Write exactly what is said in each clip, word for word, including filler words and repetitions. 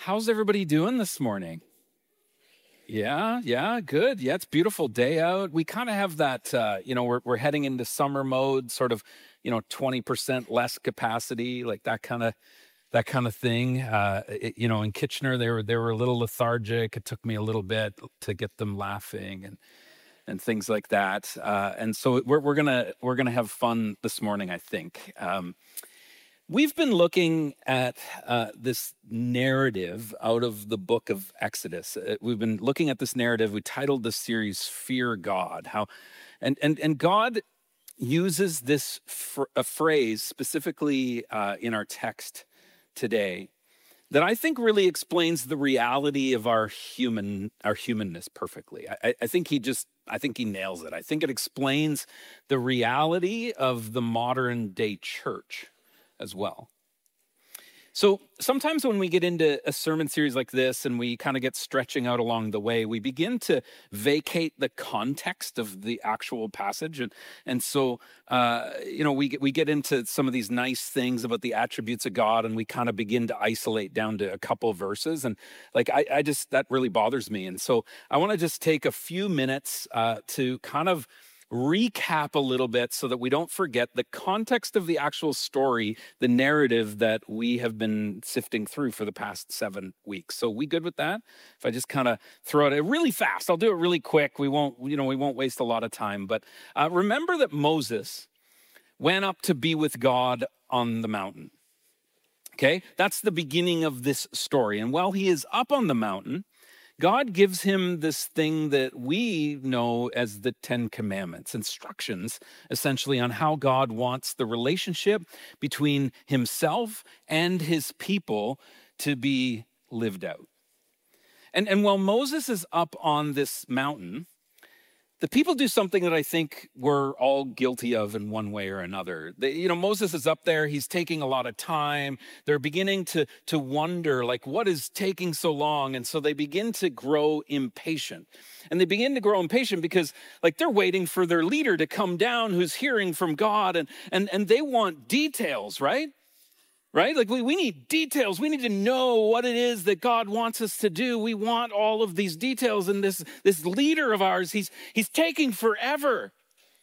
How's everybody doing this morning? Yeah, yeah, good. Yeah, it's a beautiful day out. We kind of have that, uh, you know, we're we're heading into summer mode, sort of, you know, twenty percent less capacity, like that kind of that kind of thing. Uh, it- you know, in Kitchener, they were they were a little lethargic. It took me a little bit to get them laughing and and things like that. Uh, and so we're we're gonna we're gonna have fun this morning, I think. Um, We've been looking at uh, this narrative out of the book of Exodus. Uh, we've been looking at this narrative. We titled this series "Fear God." How, and and and God uses this fr- a phrase specifically uh, in our text today that I think really explains the reality of our human our humanness perfectly. I, I I think he just I think he nails it. I think it explains the reality of the modern day church as well. So sometimes when we get into a sermon series like this and we kind of get stretching out along the way, we begin to vacate the context of the actual passage. And, and so, uh, you know, we get, we get into some of these nice things about the attributes of God and we kind of begin to isolate down to a couple of verses. And like, I, I just, that really bothers me. And so I want to just take a few minutes uh, to kind of recap a little bit so that we don't forget the context of the actual story, the narrative that we have been sifting through for the past seven weeks. So we good with that? If I just kind of throw it really fast, I'll do it really quick. We won't, you know, we won't waste a lot of time. But uh, remember that Moses went up to be with God on the mountain. Okay, that's the beginning of this story. And while he is up on the mountain, God gives him this thing that we know as the Ten Commandments, instructions essentially on how God wants the relationship between himself and his people to be lived out. And, and while Moses is up on this mountain, the people do something that I think we're all guilty of in one way or another. They, you know, Moses is up there, he's taking a lot of time. They're beginning to, to wonder, like, what is taking so long? And so they begin to grow impatient. And they begin to grow impatient because, like, they're waiting for their leader to come down who's hearing from God, and, and, and they want details, right? Right? Like we, we need details. We need to know what it is that God wants us to do. We want all of these details. And this, this leader of ours, he's, he's taking forever.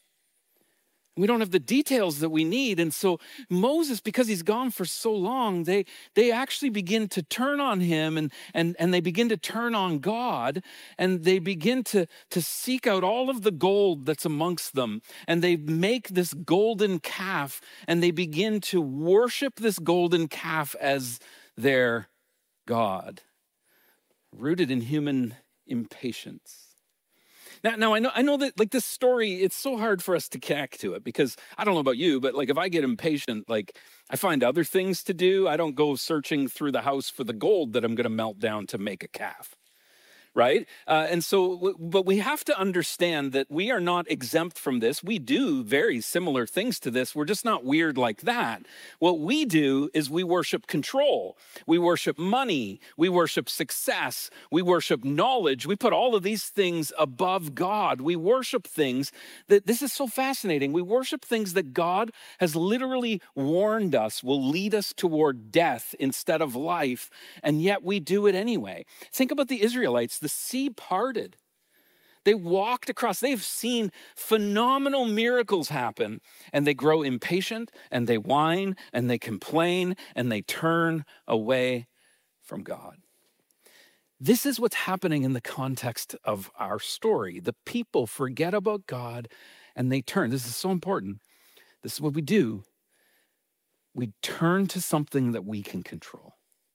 We don't have the details that we need. And so Moses, because he's gone for so long, they, they actually begin to turn on him and, and, and they begin to turn on God, and they begin to, to seek out all of the gold that's amongst them. And they make this golden calf and they begin to worship this golden calf as their God, rooted in human impatience. Now, now I know I know that like this story, it's so hard for us to connect to it because I don't know about you, but like if I get impatient, like I find other things to do. I don't go searching through the house for the gold that I'm going to melt down to make a calf. Right? Uh, and so, but we have to understand that we are not exempt from this. We do very similar things to this. We're just not weird like that. What we do is we worship control. We worship money. We worship success. We worship knowledge. We put all of these things above God. We worship things that, this is so fascinating. We worship things that God has literally warned us will lead us toward death instead of life. And yet we do it anyway. Think about the Israelites. The sea parted. They walked across. They've seen phenomenal miracles happen, and they grow impatient and they whine and they complain and they turn away from God. This is what's happening in the context of our story. The people forget about God and they turn. This is so important. This is what we do. We turn to something that we can control.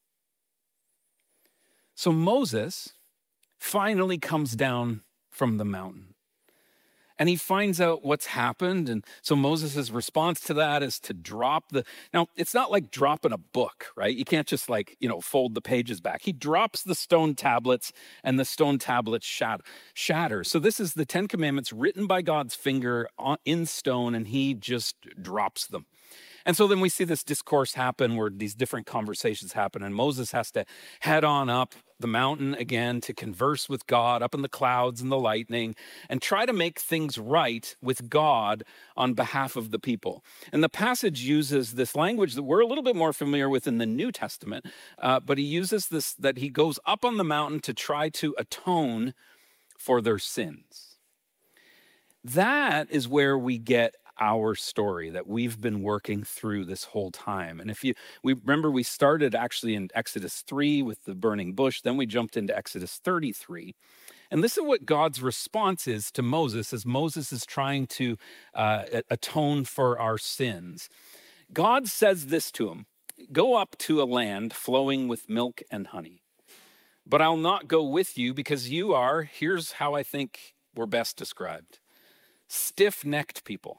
So Moses finally comes down from the mountain and he finds out what's happened. And so Moses' response to that is to drop the, now it's not like dropping a book, right? You can't just like, you know, fold the pages back. He drops the stone tablets and the stone tablets shatter, shatter. So this is the Ten Commandments written by God's finger on, in stone, and he just drops them. And so then we see this discourse happen where these different conversations happen, and Moses has to head on up the mountain again to converse with God up in the clouds and the lightning and try to make things right with God on behalf of the people. And the passage uses this language that we're a little bit more familiar with in the New Testament, uh, but he uses this, that he goes up on the mountain to try to atone for their sins. That is where we get our story that we've been working through this whole time. And if you, we remember we started actually in Exodus three with the burning bush, then we jumped into Exodus thirty-three. And listen what God's response is to Moses as Moses is trying to uh, atone for our sins. God says this to him, "Go up to a land flowing with milk and honey, but I'll not go with you because you are," here's how I think we're best described, "stiff-necked people.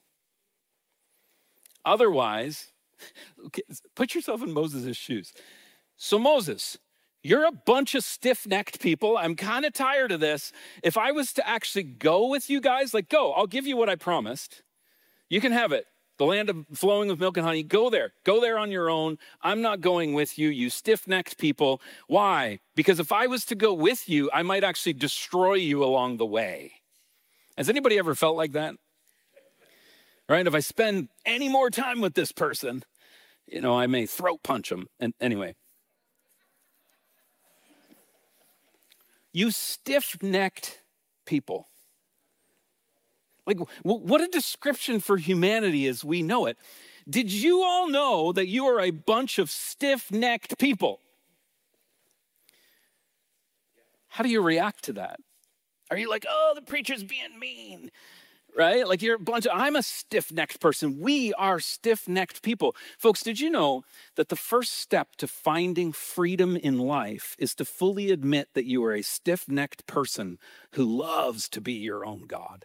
Otherwise," put yourself in Moses' shoes. "So Moses, you're a bunch of stiff-necked people. I'm kind of tired of this. If I was to actually go with you guys, like go, I'll give you what I promised. You can have it. The land of flowing with milk and honey, go there. Go there on your own. I'm not going with you, you stiff-necked people. Why? Because if I was to go with you, I might actually destroy you along the way." Has anybody ever felt like that? Right? If I spend any more time with this person, you know, I may throat punch them. And anyway, you stiff-necked people. Like, what a description for humanity as we know it. Did you all know that you are a bunch of stiff-necked people? How do you react to that? Are you like, "Oh, the preacher's being mean," right? Like you're a bunch of, I'm a stiff-necked person. We are stiff-necked people. Folks, did you know that the first step to finding freedom in life is to fully admit that you are a stiff-necked person who loves to be your own God?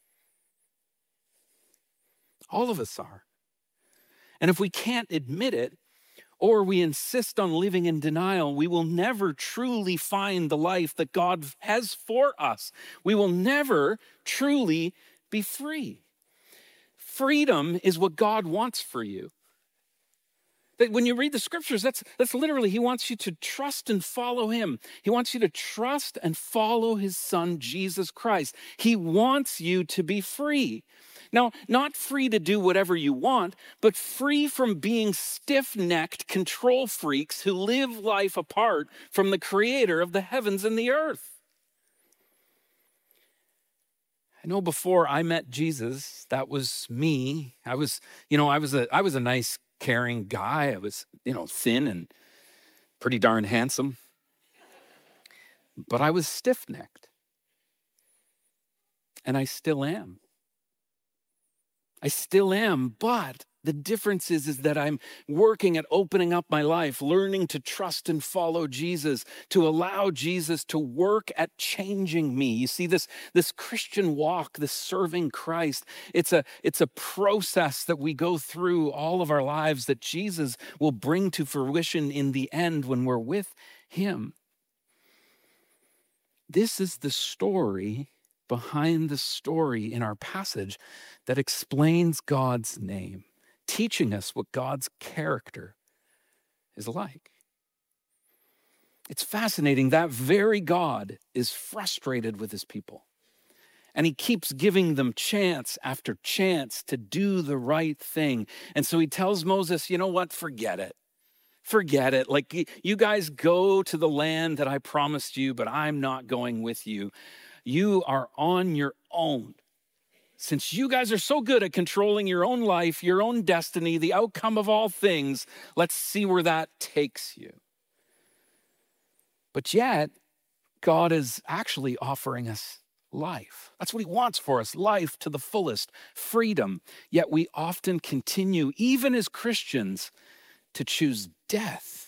All of us are. And if we can't admit it, or we insist on living in denial, we will never truly find the life that God has for us. We will never truly be free. Freedom is what God wants for you. That when you read the scriptures, that's, that's literally, he wants you to trust and follow him. He wants you to trust and follow his son, Jesus Christ. He wants you to be free. Now, not free to do whatever you want, but free from being stiff-necked control freaks who live life apart from the creator of the heavens and the earth. I know before I met Jesus, that was me. I was, you know, I was a, I was a nice, caring guy. I was, you know, thin and pretty darn handsome, but I was stiff-necked, and I still am. I still am, but the difference is, is that I'm working at opening up my life, learning to trust and follow Jesus, to allow Jesus to work at changing me. You see, this, this Christian walk, this serving Christ, it's a, it's a process that we go through all of our lives that Jesus will bring to fruition in the end when we're with him. This is the story behind the story in our passage that explains God's name, teaching us what God's character is like. It's fascinating. That very God is frustrated with his people, and he keeps giving them chance after chance to do the right thing. And so he tells Moses, you know what, forget it. Forget it. Like, you guys go to the land that I promised you, but I'm not going with you. You are on your own. Since you guys are so good at controlling your own life, your own destiny, the outcome of all things, let's see where that takes you. But yet, God is actually offering us life. That's what he wants for us, life to the fullest, freedom. Yet we often continue, even as Christians, to choose death.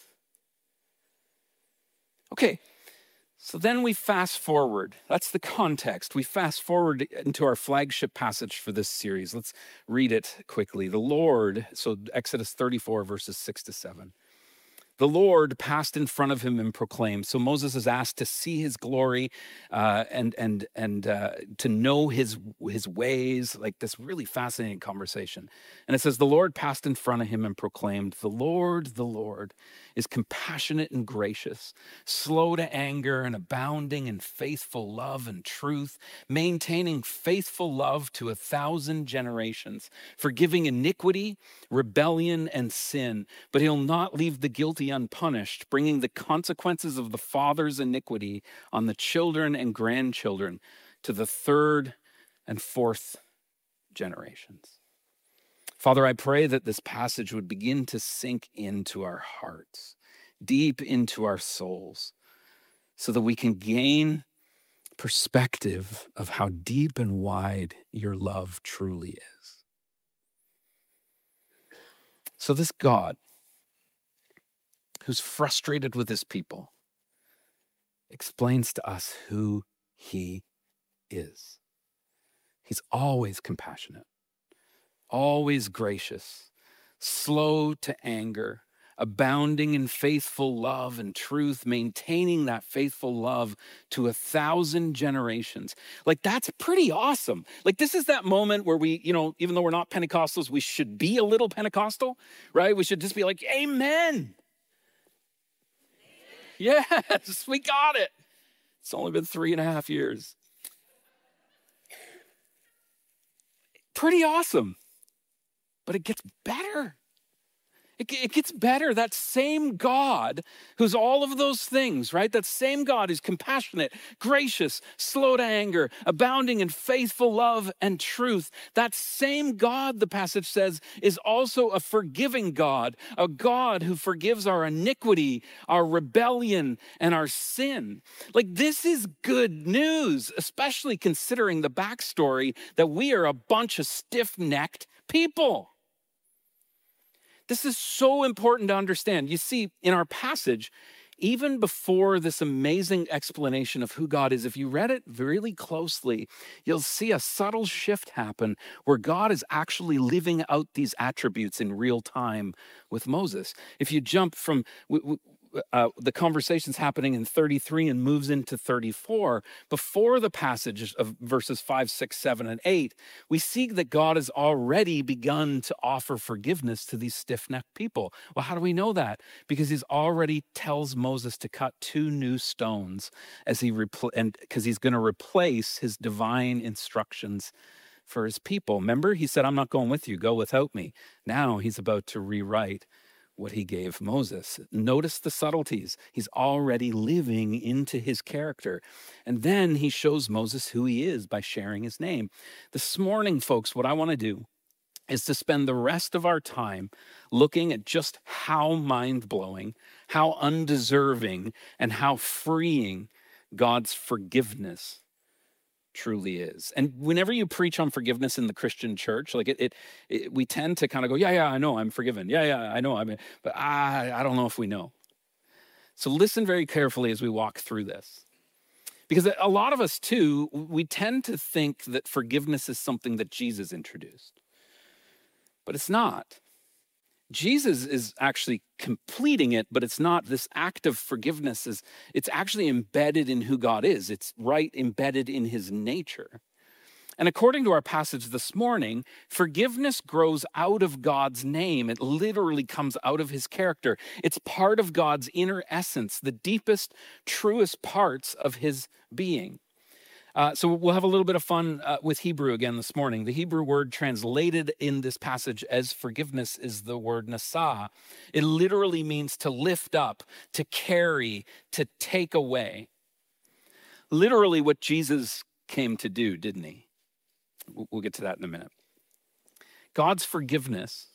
Okay. So then we fast forward. That's the context. We fast forward into our flagship passage for this series. Let's read it quickly. The Lord, so Exodus thirty-four, verses six to seven. The Lord passed in front of him and proclaimed. So Moses is asked to see his glory uh, and and and uh, to know his his ways. Like this really fascinating conversation. And it says the Lord passed in front of him and proclaimed, "The Lord, the Lord, is compassionate and gracious, slow to anger and abounding in faithful love and truth, maintaining faithful love to a thousand generations, forgiving iniquity, rebellion, and sin. But he'll not leave the guilty unpunished, bringing the consequences of the father's iniquity on the children and grandchildren to the third and fourth generations." Father, I pray that this passage would begin to sink into our hearts, deep into our souls, so that we can gain perspective of how deep and wide your love truly is. So this God, who's frustrated with his people, explains to us who he is. He's always compassionate, always gracious, slow to anger, abounding in faithful love and truth, maintaining that faithful love to a thousand generations. Like, that's pretty awesome. Like, this is that moment where we, you know, even though we're not Pentecostals, we should be a little Pentecostal, right? We should just be like, amen. Yes, we got it. It's only been three and a half years. Pretty awesome. But it gets better. It, it gets better. That same God who's all of those things, right? That same God who's compassionate, gracious, slow to anger, abounding in faithful love and truth. That same God, the passage says, is also a forgiving God, a God who forgives our iniquity, our rebellion, and our sin. Like, this is good news, especially considering the backstory that we are a bunch of stiff-necked people. This is so important to understand. You see, in our passage, even before this amazing explanation of who God is, if you read it really closely, you'll see a subtle shift happen where God is actually living out these attributes in real time with Moses. If you jump from uh, the conversations happening in thirty-three and moves into thirty-four, before the passage of verses five, six, seven, and eight, we see that God has already begun to offer forgiveness to these stiff-necked people. Well, how do we know that? Because he's already tells Moses to cut two new stones as he repl- and because he's going to replace his divine instructions for his people. Remember, he said, "I'm not going with you, go without me." Now he's about to rewrite what he gave Moses. Notice the subtleties. He's already living into his character. And then he shows Moses who he is by sharing his name. This morning, folks, what I want to do is to spend the rest of our time looking at just how mind-blowing, how undeserving, and how freeing God's forgiveness truly is. And whenever you preach on forgiveness in the Christian church, like it, it, it we tend to kind of go, yeah, yeah, I know I'm forgiven. Yeah, yeah, I know. I mean, but I, I don't know if we know. So listen very carefully as we walk through this. Because a lot of us too, we tend to think that forgiveness is something that Jesus introduced. But it's not. Jesus is actually completing it, but it's not. This act of forgiveness is, it's actually embedded in who God is. It's right embedded in his nature. And according to our passage this morning, forgiveness grows out of God's name. It literally comes out of his character. It's part of God's inner essence, the deepest, truest parts of his being. Uh, so we'll have a little bit of fun uh, with Hebrew again this morning. The Hebrew word translated in this passage as forgiveness is the word nasa. It literally means to lift up, to carry, to take away. Literally what Jesus came to do, didn't he? We'll get to that in a minute. God's forgiveness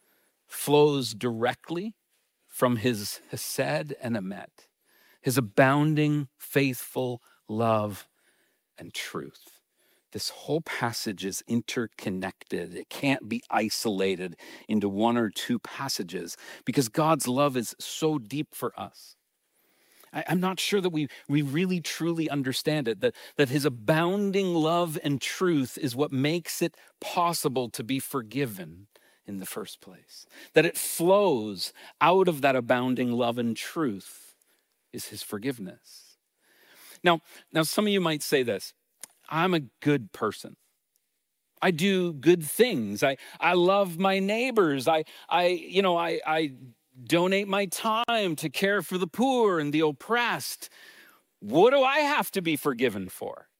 flows directly from his hesed and emet, his abounding, faithful love and truth. This whole passage is interconnected. It can't be isolated into one or two passages because God's love is so deep for us. I, I'm not sure that we, we really truly understand it, that, that his abounding love and truth is what makes it possible to be forgiven in the first place. That it flows out of that abounding love and truth is his forgiveness. Now, now some of you might say this, I'm a good person. I do good things. I, I love my neighbors. I, I, you know, I, I donate my time to care for the poor and the oppressed. What do I have to be forgiven for?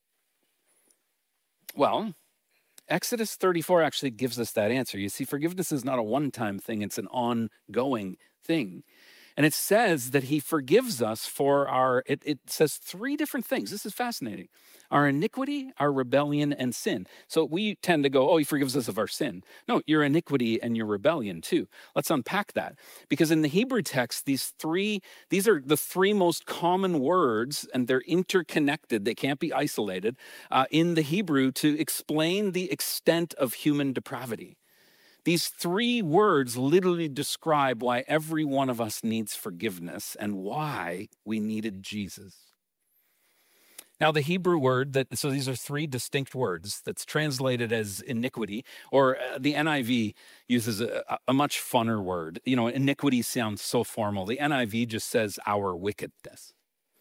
Well, Exodus thirty-four actually gives us that answer. You see, forgiveness is not a one-time thing. It's an ongoing thing. And it says that he forgives us for our, it, it says three different things. This is fascinating. Our iniquity, our rebellion, and sin. So we tend to go, oh, he forgives us of our sin. No, your iniquity and your rebellion too. Let's unpack that. Because in the Hebrew text, these three, these are the three most common words, and they're interconnected. They can't be isolated uh, in the Hebrew to explain the extent of human depravity. These three words literally describe why every one of us needs forgiveness and why we needed Jesus. Now, the Hebrew word that, so these are three distinct words that's translated as iniquity, or uh, the N I V uses a, a much funner word. You know, iniquity sounds so formal. The N I V just says our wickedness.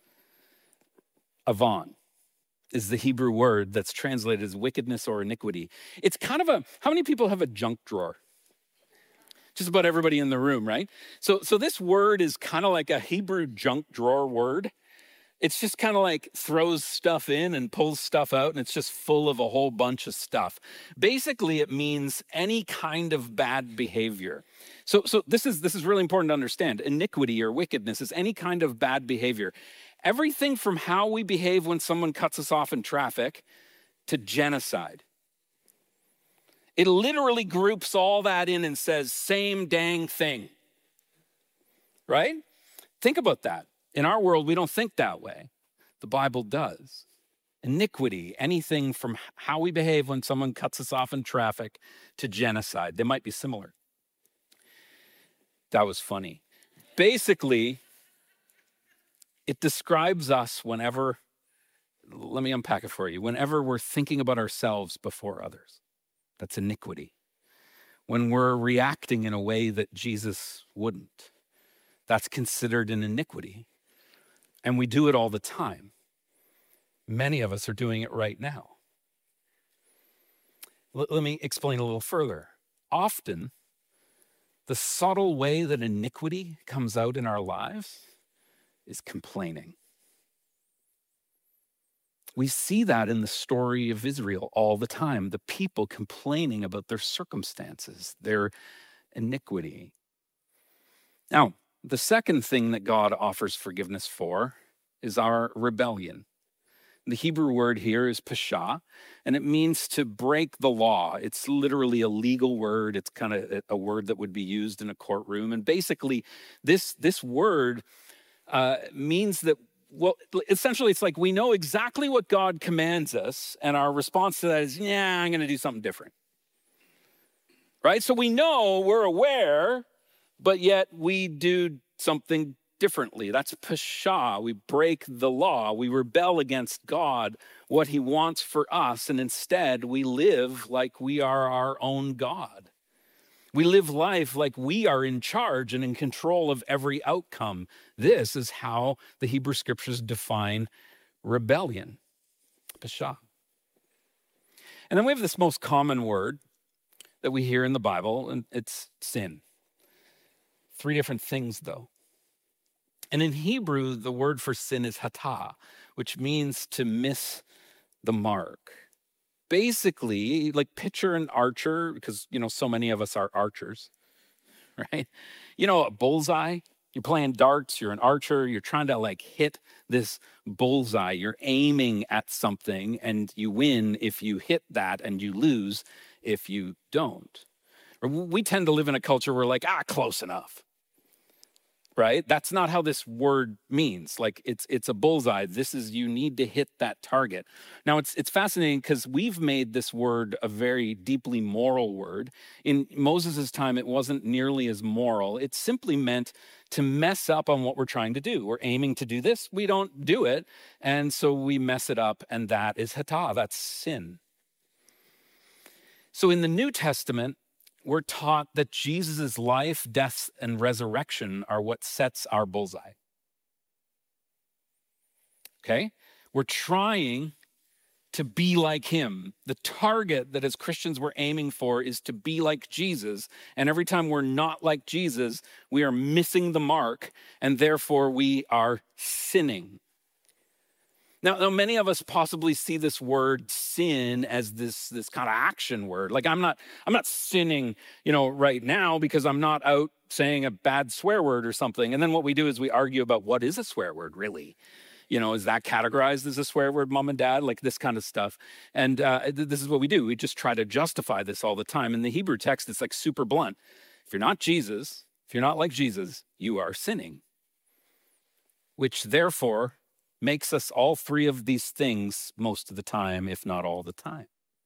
Avon is the Hebrew word that's translated as wickedness or iniquity. It's kind of a, how many people have a junk drawer? Just about everybody in the room, right? So, so this word is kind of like a Hebrew junk drawer word. It's just kind of like throws stuff in and pulls stuff out, and it's just full of a whole bunch of stuff. Basically, it means any kind of bad behavior. So, so this is this is really important to understand. Iniquity or wickedness is any kind of bad behavior. Everything from how we behave when someone cuts us off in traffic to genocide. It literally groups all that in and says, same dang thing. Right? Think about that. In our world, we don't think that way. The Bible does. Iniquity, anything from how we behave when someone cuts us off in traffic to genocide. They might be similar. That was funny. Basically, it describes us whenever, let me unpack it for you, whenever we're thinking about ourselves before others. That's iniquity. When we're reacting in a way that Jesus wouldn't, that's considered an iniquity. And we do it all the time. Many of us are doing it right now. L- let me explain a little further. Often, the subtle way that iniquity comes out in our lives is complaining. We see that in the story of Israel all the time, the people complaining about their circumstances, their iniquity. Now, the second thing that God offers forgiveness for is our rebellion. The Hebrew word here is pesha, and it means to break the law. It's literally a legal word. It's kind of a word that would be used in a courtroom. And basically, this, this word uh, means that, well, essentially, it's like we know exactly what God commands us, and our response to that is, yeah, I'm going to do something different. Right? So we know, we're aware, but yet we do something differently. That's pesha. We break the law. We rebel against God, what he wants for us, and instead we live like we are our own God. We live life like we are in charge and in control of every outcome. This is how the Hebrew scriptures define rebellion, pesha. And then we have this most common word that we hear in the Bible, and it's sin. Three different things, though. And in Hebrew, the word for sin is hatah, which means to miss the mark. Basically, like picture an archer, because, you know, so many of us are archers, right? You know, a bullseye, you're playing darts, you're an archer, you're trying to like hit this bullseye. You're aiming at something and you win if you hit that and you lose if you don't. Or we tend to live in a culture where like, ah, close enough. Right? That's not how this word means. Like it's it's a bullseye. This is, you need to hit that target. Now it's it's fascinating because we've made this word a very deeply moral word. In Moses' time, it wasn't nearly as moral. It simply meant to mess up on what we're trying to do. We're aiming to do this, we don't do it, and so we mess it up, and that is hatah, that's sin. So in the New Testament, we're taught that Jesus' life, death, and resurrection are what sets our bullseye. Okay? We're trying to be like him. The target that as Christians we're aiming for is to be like Jesus. And every time we're not like Jesus, we are missing the mark, and therefore we are sinning. Now, now, many of us possibly see this word sin as this, this kind of action word. Like I'm not, I'm not sinning, you know, right now because I'm not out saying a bad swear word or something. And then what we do is we argue about what is a swear word really? You know, is that categorized as a swear word, mom and dad? Like this kind of stuff. And uh, th- this is what we do. We just try to justify this all the time. In the Hebrew text, it's like super blunt. If you're not Jesus, if you're not like Jesus, you are sinning. Which therefore makes us all three of these things most of the time, if not all the time.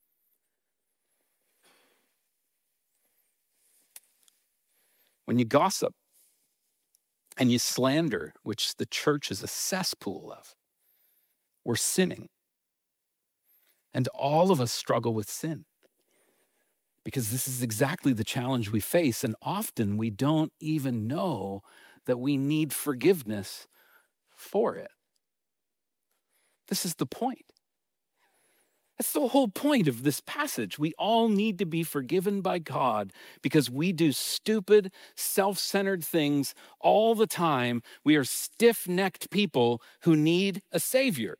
When you gossip and you slander, which the church is a cesspool of, we're sinning. And all of us struggle with sin because this is exactly the challenge we face. And often we don't even know that we need forgiveness for it. This is the point. That's the whole point of this passage. We all need to be forgiven by God because we do stupid, self-centered things all the time. We are stiff-necked people who need a savior.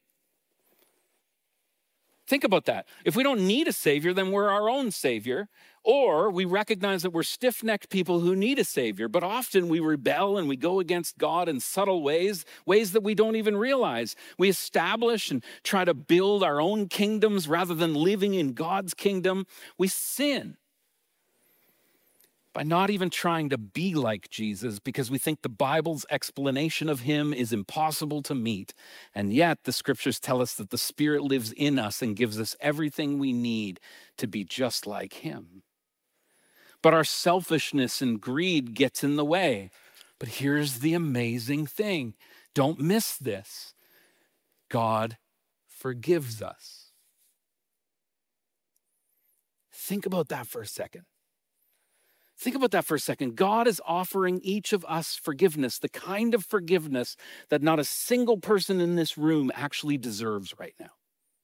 Think about that. If we don't need a savior, then we're our own savior. Or we recognize that we're stiff-necked people who need a savior, but often we rebel and we go against God in subtle ways, ways that we don't even realize. We establish and try to build our own kingdoms rather than living in God's kingdom. We sin by not even trying to be like Jesus because we think the Bible's explanation of him is impossible to meet. And yet the scriptures tell us that the Spirit lives in us and gives us everything we need to be just like him. But our selfishness and greed gets in the way. But here's the amazing thing. Don't miss this. God forgives us. Think about that for a second. Think about that for a second. God is offering each of us forgiveness, the kind of forgiveness that not a single person in this room actually deserves right now.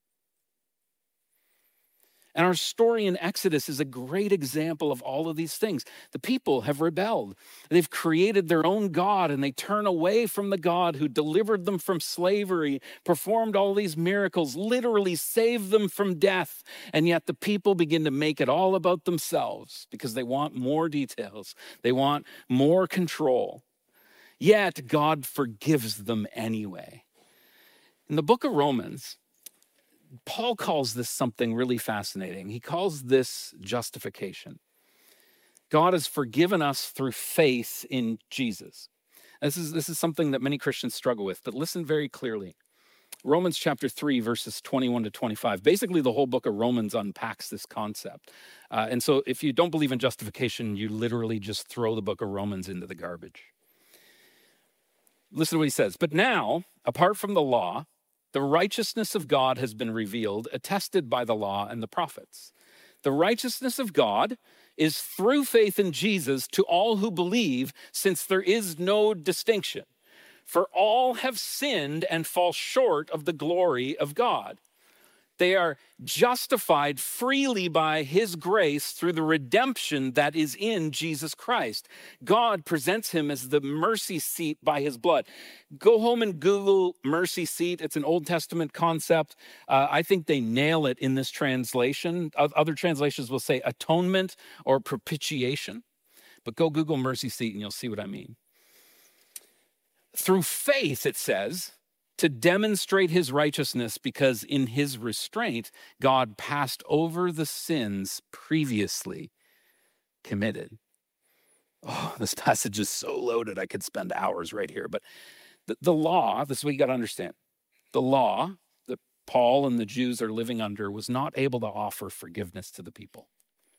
And our story in Exodus is a great example of all of these things. The people have rebelled. They've created their own God, and they turn away from the God who delivered them from slavery, performed all these miracles, literally saved them from death. And yet the people begin to make it all about themselves because they want more details. They want more control. Yet God forgives them anyway. In the book of Romans, Paul calls this something really fascinating. He calls this justification. God has forgiven us through faith in Jesus. This is, this is something that many Christians struggle with, but listen very clearly. Romans chapter three, verses twenty-one to twenty-five. Basically, the whole book of Romans unpacks this concept. Uh, and so if you don't believe in justification, you literally just throw the book of Romans into the garbage. Listen to what he says. But now, apart from the law, the righteousness of God has been revealed, attested by the law and the prophets. The righteousness of God is through faith in Jesus to all who believe, since there is no distinction. For all have sinned and fall short of the glory of God. They are justified freely by his grace through the redemption that is in Jesus Christ. God presents him as the mercy seat by his blood. Go home and Google mercy seat. It's an Old Testament concept. Uh, I think they nail it in this translation. Other translations will say atonement or propitiation. But go Google mercy seat and you'll see what I mean. Through faith, it says, to demonstrate his righteousness, because in his restraint, God passed over the sins previously committed. Oh, this passage is so loaded. I could spend hours right here. But the, the law, this is what you got to understand. The law that Paul and the Jews are living under was not able to offer forgiveness to the people.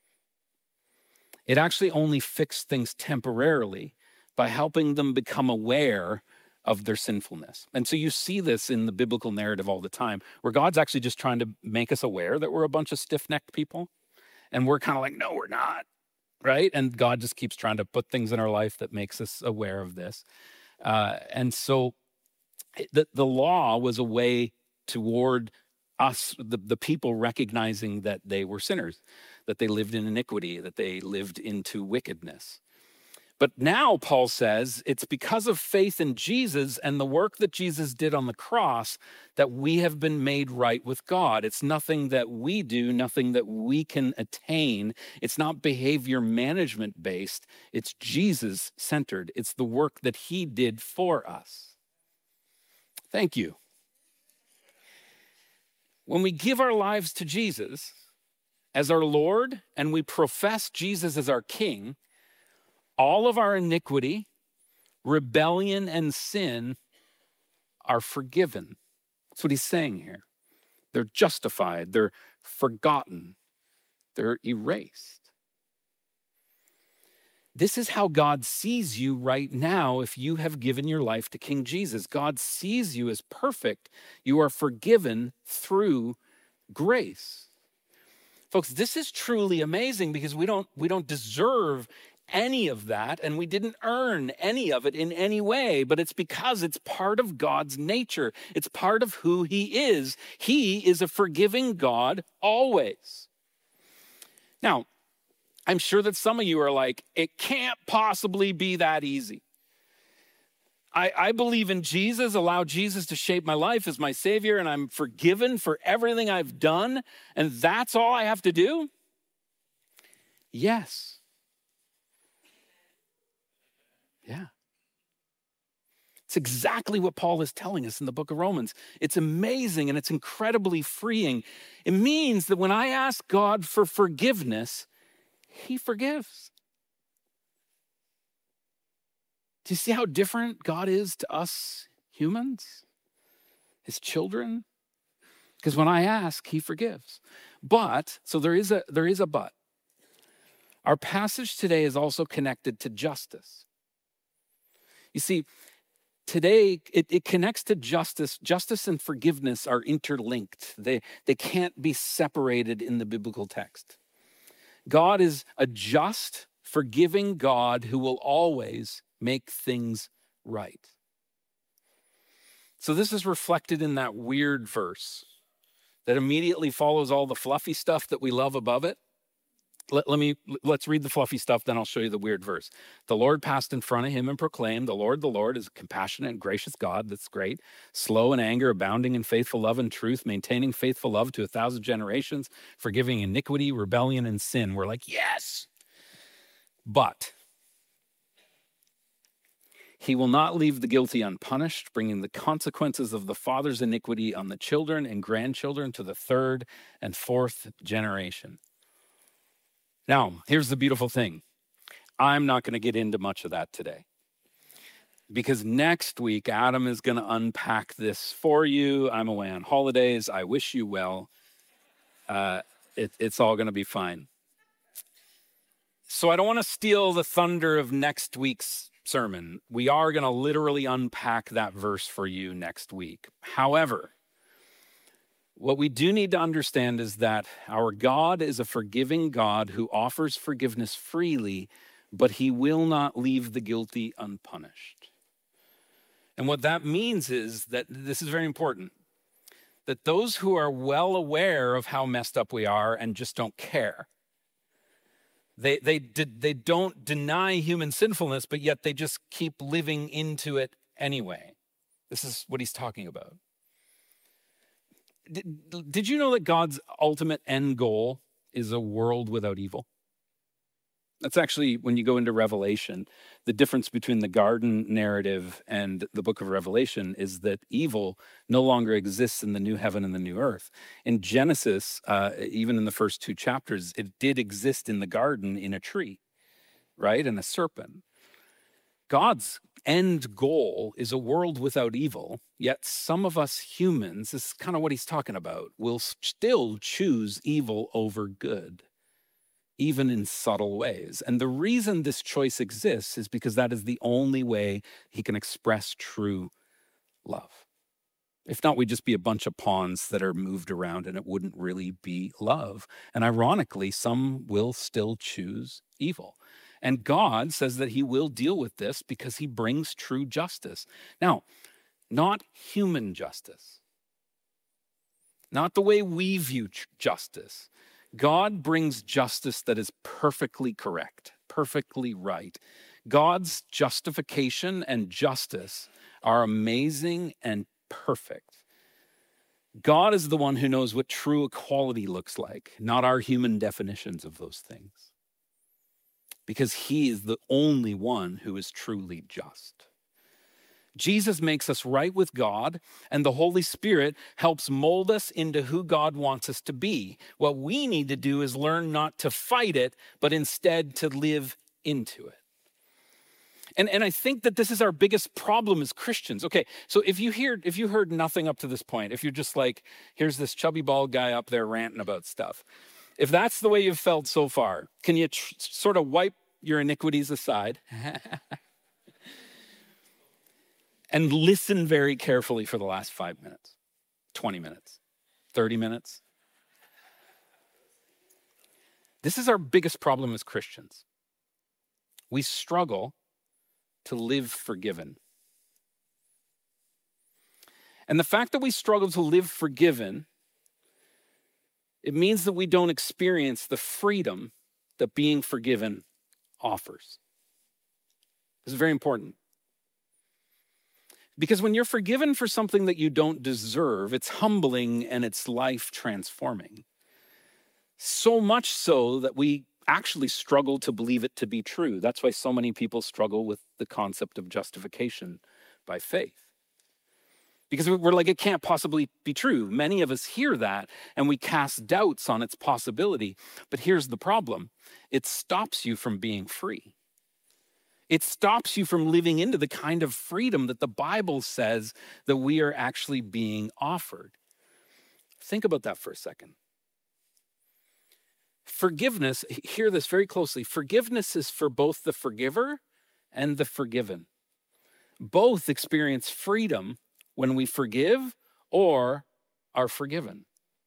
It actually only fixed things temporarily by helping them become aware of their sinfulness. And so you see this in the biblical narrative all the time, where God's actually just trying to make us aware that we're a bunch of stiff-necked people. And we're kind of like, no, we're not. right? And God just keeps trying to put things in our life that makes us aware of this. Uh, and so the, the law was a way toward us, the, the people recognizing that they were sinners, that they lived in iniquity, that they lived into wickedness. But now Paul says it's because of faith in Jesus and the work that Jesus did on the cross that we have been made right with God. It's nothing that we do, nothing that we can attain. It's not behavior management based. It's Jesus centered. It's the work that he did for us. Thank you. When we give our lives to Jesus as our Lord and we profess Jesus as our King, all of our iniquity, rebellion, and sin are forgiven. That's what he's saying here. They're justified, they're forgotten, they're erased. This is how God sees you right now if you have given your life to King Jesus. God sees you as perfect. You are forgiven through grace. Folks, this is truly amazing because we don't, we don't deserve any of that, and we didn't earn any of it in any way, but it's because it's part of God's nature. It's part of who he is. He is a forgiving God always. Now, I'm sure that some of you are like, it can't possibly be that easy. I, I believe in Jesus, allow Jesus to shape my life as my Savior, and I'm forgiven for everything I've done, and that's all I have to do? Yes. Yeah. It's exactly what Paul is telling us in the book of Romans. It's amazing and it's incredibly freeing. It means that when I ask God for forgiveness, he forgives. Do you see how different God is to us humans, his children? Because when I ask, he forgives. But, so there is a there is a but. Our passage today is also connected to justice. You see, today it, it connects to justice. Justice and forgiveness are interlinked. They, they can't be separated in the biblical text. God is a just, forgiving God who will always make things right. So this is reflected in that weird verse that immediately follows all the fluffy stuff that we love above it. Let, let me, let's read the fluffy stuff, then I'll show you the weird verse. The Lord passed in front of him and proclaimed, the Lord, the Lord is a compassionate and gracious God. That's great. Slow in anger, abounding in faithful love and truth, maintaining faithful love to a thousand generations, forgiving iniquity, rebellion, and sin. We're like, yes. But he will not leave the guilty unpunished, bringing the consequences of the father's iniquity on the children and grandchildren to the third and fourth generation. Now, here's the beautiful thing. I'm not going to get into much of that today because next week, Adam is going to unpack this for you. I'm away on holidays. I wish you well. Uh, it, it's all going to be fine. So I don't want to steal the thunder of next week's sermon. We are going to literally unpack that verse for you next week. However, what we do need to understand is that our God is a forgiving God who offers forgiveness freely, but he will not leave the guilty unpunished. And what that means is that, this is very important, that those who are well aware of how messed up we are and just don't care, they, they, they don't deny human sinfulness, but yet they just keep living into it anyway. This is what he's talking about. Did, did you know that God's ultimate end goal is a world without evil? That's actually, when you go into Revelation, the difference between the garden narrative and the book of Revelation is that evil no longer exists in the new heaven and the new earth. In Genesis, uh, even in the first two chapters, it did exist in the garden in a tree, right? And a serpent. God's end goal is a world without evil, yet some of us humans, this is kind of what he's talking about, will still choose evil over good, even in subtle ways. And the reason this choice exists is because that is the only way he can express true love. If not, we'd just be a bunch of pawns that are moved around and it wouldn't really be love. And ironically, some will still choose evil. And God says that he will deal with this because he brings true justice. Now, not human justice, not the way we view justice. God brings justice that is perfectly correct, perfectly right. God's justification and justice are amazing and perfect. God is the one who knows what true equality looks like, not our human definitions of those things. Because he is the only one who is truly just. Jesus makes us right with God, and the Holy Spirit helps mold us into who God wants us to be. What we need to do is learn not to fight it, but instead to live into it. And, and I think that this is our biggest problem as Christians. Okay, so if you hear, if you heard nothing up to this point, if you're just like, here's this chubby bald guy up there ranting about stuff. If that's the way you've felt so far, can you tr- sort of wipe your iniquities aside and listen very carefully for the last five minutes, twenty minutes, thirty minutes? This is our biggest problem as Christians. We struggle to live forgiven. And the fact that we struggle to live forgiven, it means that we don't experience the freedom that being forgiven offers. This is very important. Because when you're forgiven for something that you don't deserve, it's humbling and it's life transforming. So much so that we actually struggle to believe it to be true. That's why so many people struggle with the concept of justification by faith. Because we're like, it can't possibly be true. Many of us hear that and we cast doubts on its possibility. But here's the problem. It stops you from being free. It stops you from living into the kind of freedom that the Bible says that we are actually being offered. Think about that for a second. Forgiveness, hear this very closely. Forgiveness is for both the forgiver and the forgiven. Both experience freedom when we forgive or are forgiven.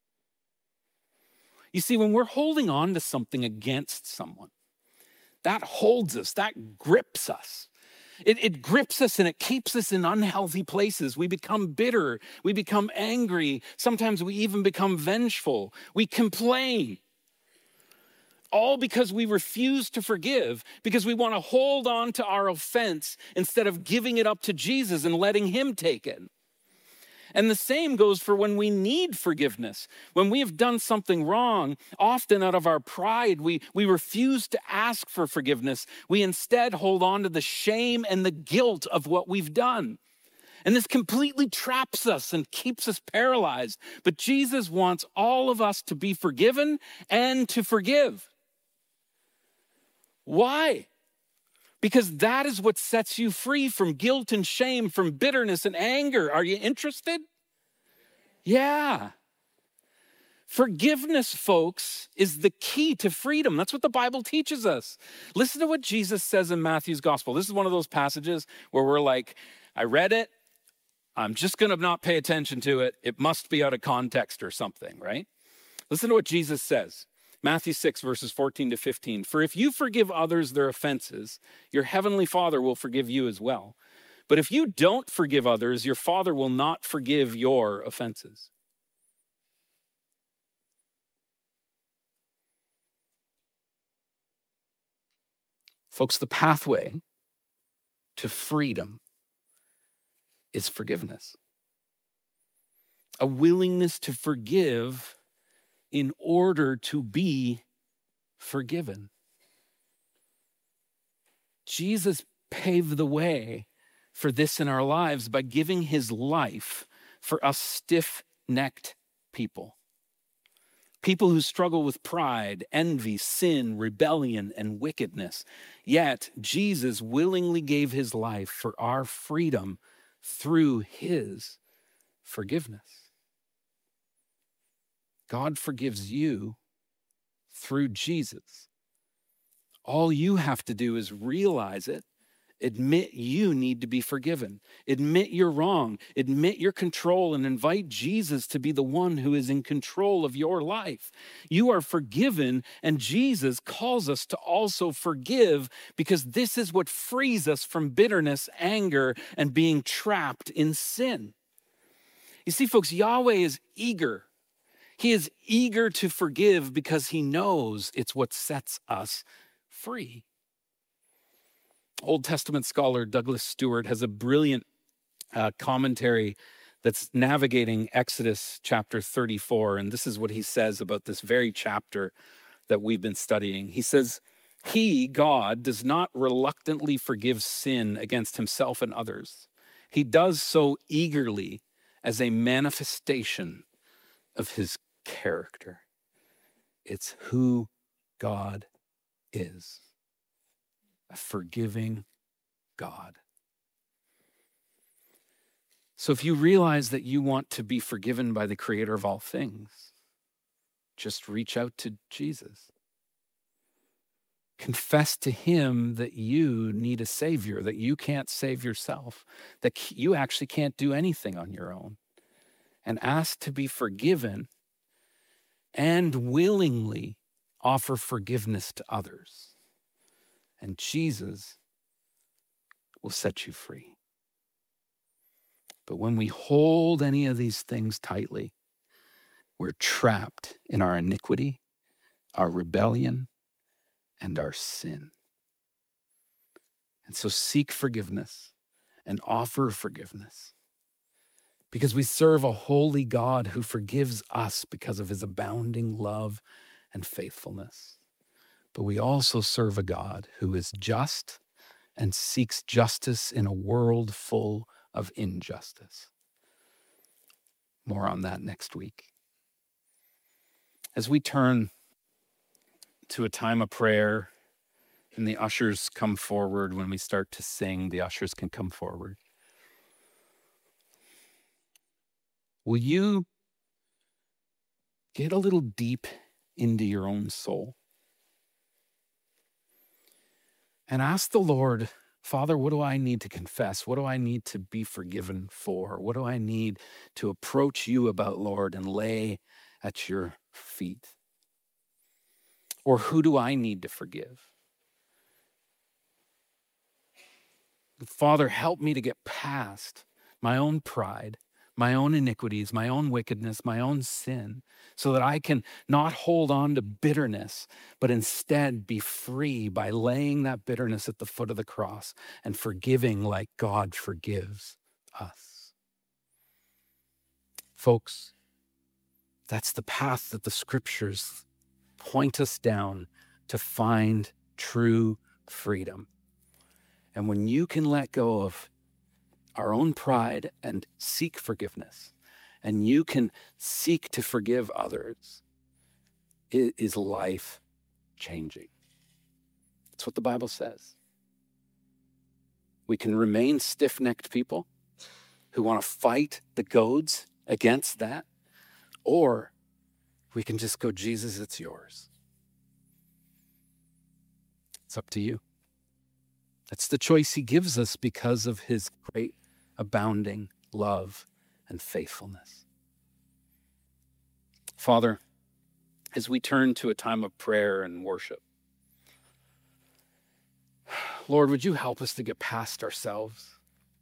You see, when we're holding on to something against someone, that holds us, that grips us. It, it grips us and it keeps us in unhealthy places. We become bitter, we become angry. Sometimes we even become vengeful. We complain. All because we refuse to forgive, because we want to hold on to our offense instead of giving it up to Jesus and letting him take it. And the same goes for when we need forgiveness. When we have done something wrong, often out of our pride, we, we refuse to ask for forgiveness. We instead hold on to the shame and the guilt of what we've done. And this completely traps us and keeps us paralyzed. But Jesus wants all of us to be forgiven and to forgive. Why? Because that is what sets you free from guilt and shame, from bitterness and anger. Are you interested? Yeah. Forgiveness, folks, is the key to freedom. That's what the Bible teaches us. Listen to what Jesus says in Matthew's gospel. This is one of those passages where we're like, I read it, I'm just going to not pay attention to it. It must be out of context or something, right? Listen to what Jesus says. Matthew six, verses fourteen to fifteen. For if you forgive others their offenses, your heavenly Father will forgive you as well. But if you don't forgive others, your Father will not forgive your offenses. Folks, the pathway to freedom is forgiveness. A willingness to forgive in order to be forgiven. Jesus paved the way for this in our lives by giving his life for us stiff-necked people. People who struggle with pride, envy, sin, rebellion, and wickedness. Yet Jesus willingly gave his life for our freedom through his forgiveness. God forgives you through Jesus. All you have to do is realize it, Admit you need to be forgiven. Admit you're wrong. Admit your control and invite Jesus to be the one who is in control of your life. You are forgiven, and Jesus calls us to also forgive, because this is what frees us from bitterness, anger, and being trapped in sin. You see, folks, Yahweh is eager. He is eager to forgive because he knows it's what sets us free. Old Testament scholar Douglas Stewart has a brilliant uh, commentary that's navigating Exodus chapter thirty-four. And this is what he says about this very chapter that we've been studying. He says, he, God, does not reluctantly forgive sin against himself and others. He does so eagerly as a manifestation of his character. It's who God is. A forgiving God. So if you realize that you want to be forgiven by the creator of all things, just reach out to Jesus. Confess to him that you need a savior, that you can't save yourself, that you actually can't do anything on your own, and ask to be forgiven and willingly offer forgiveness to others. And Jesus will set you free. But when we hold any of these things tightly, we're trapped in our iniquity, our rebellion, and our sin. And so seek forgiveness and offer forgiveness, because we serve a holy God who forgives us because of his abounding love and faithfulness. But we also serve a God who is just and seeks justice in a world full of injustice. More on that next week. As we turn to a time of prayer and the ushers come forward, when we start to sing, the ushers can come forward. Will you get a little deep into your own soul? And ask the Lord, Father, what do I need to confess? What do I need to be forgiven for? What do I need to approach you about, Lord, and lay at your feet? Or who do I need to forgive? Father, help me to get past my own pride, my own iniquities, my own wickedness, my own sin, so that I can not hold on to bitterness, but instead be free by laying that bitterness at the foot of the cross and forgiving like God forgives us. Folks, that's the path that the scriptures point us down to find true freedom. And when you can let go of our own pride and seek forgiveness, and you can seek to forgive others, it is life changing. That's what the Bible says. We can remain stiff-necked people who want to fight the goads against that, or we can just go, Jesus, it's yours. It's up to you. That's the choice he gives us because of his great abounding love and faithfulness. Father, as we turn to a time of prayer and worship, Lord, would you help us to get past ourselves?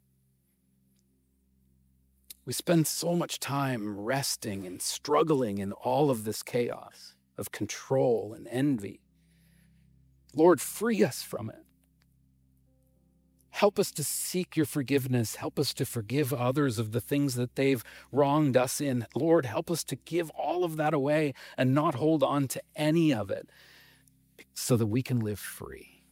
We spend so much time resting and struggling in all of this chaos of control and envy. Lord, free us from it. Help us to seek your forgiveness. Help us to forgive others of the things that they've wronged us in. Lord, help us to give all of that away and not hold on to any of it so that we can live free.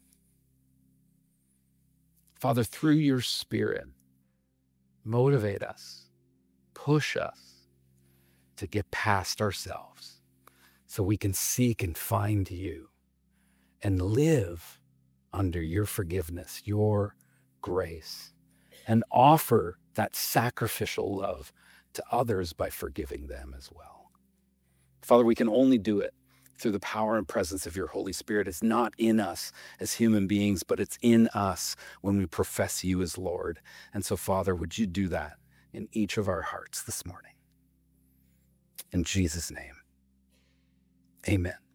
Father, through your Spirit, motivate us, push us to get past ourselves so we can seek and find you and live under your forgiveness, your grace, and offer that sacrificial love to others by forgiving them as well. Father, we can only do it through the power and presence of your Holy Spirit. It's not in us as human beings, but it's in us when we profess you as Lord. And so, Father, would you do that in each of our hearts this morning? In Jesus' name, amen.